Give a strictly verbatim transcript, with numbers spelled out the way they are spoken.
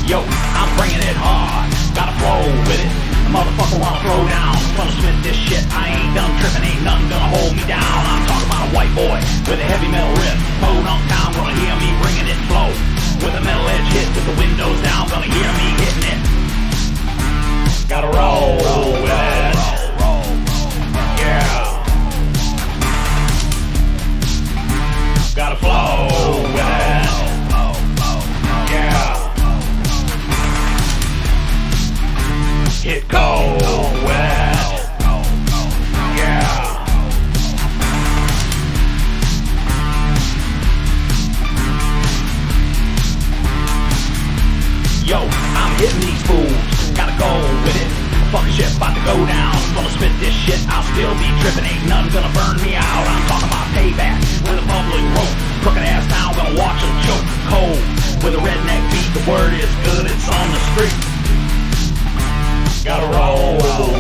Yo, I'm bringing it hard, gotta flow with it. Motherfucker wanna throw down, gonna spit this shit. I ain't done tripping, ain't nothing gonna hold me down. I'm talking about a white boy with a heavy metal riff. Podunk town, gonna hear me bringing it flow. With a metal edge hit, with the windows down, gonna hear me hitting it. Gotta roll with it. Yeah. Gotta flow with it. Yeah. Hit go with it. Yeah. Yo, I'm hitting these fools, gotta go with it. Fucking shit about to go down, gonna spit this shit, I'll still be tripping, ain't nothing gonna burn me out. I'm talking about payback with a bubbling rope, crooked ass down, gonna watch them choke cold. With a redneck beat, the word is good, it's on the street. Gotta roll.